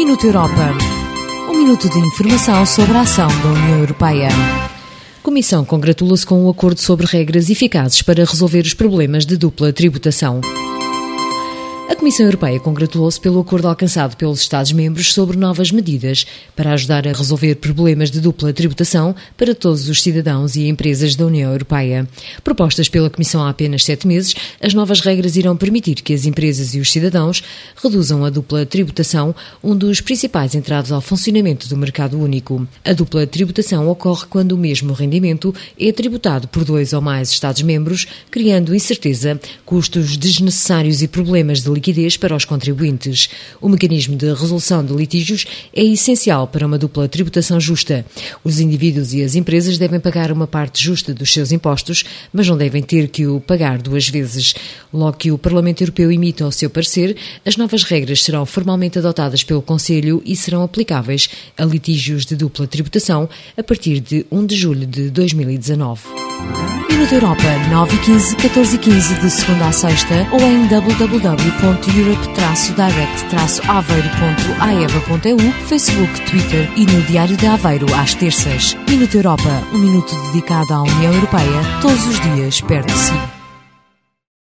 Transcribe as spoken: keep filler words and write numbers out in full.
Minuto Europa. Um minuto de informação sobre a ação da União Europeia. A Comissão congratula-se com um acordo sobre regras eficazes para resolver os problemas de dupla tributação. A Comissão Europeia congratulou-se pelo acordo alcançado pelos Estados-membros sobre novas medidas para ajudar a resolver problemas de dupla tributação para todos os cidadãos e empresas da União Europeia. Propostas pela Comissão há apenas sete meses, as novas regras irão permitir que as empresas e os cidadãos reduzam a dupla tributação, um dos principais entraves ao funcionamento do mercado único. A dupla tributação ocorre quando o mesmo rendimento é tributado por dois ou mais Estados-membros, criando incerteza, custos desnecessários e problemas de liquidez para os contribuintes. O mecanismo de resolução de litígios é essencial para uma dupla tributação justa. Os indivíduos e as empresas devem pagar uma parte justa dos seus impostos, mas não devem ter que o pagar duas vezes. Logo que o Parlamento Europeu emita o seu parecer, as novas regras serão formalmente adotadas pelo Conselho e serão aplicáveis a litígios de dupla tributação a partir de primeiro de julho de dois mil e dezanove. Minuto Europa, nove e quinze, catorze e quinze, de segunda a sexta, ou em w w w ponto europe direct aveiro ponto a e v a ponto e u, Facebook, Twitter e no Diário de Aveiro às terças. Minuto Europa, um minuto dedicado à União Europeia, todos os dias perto de si.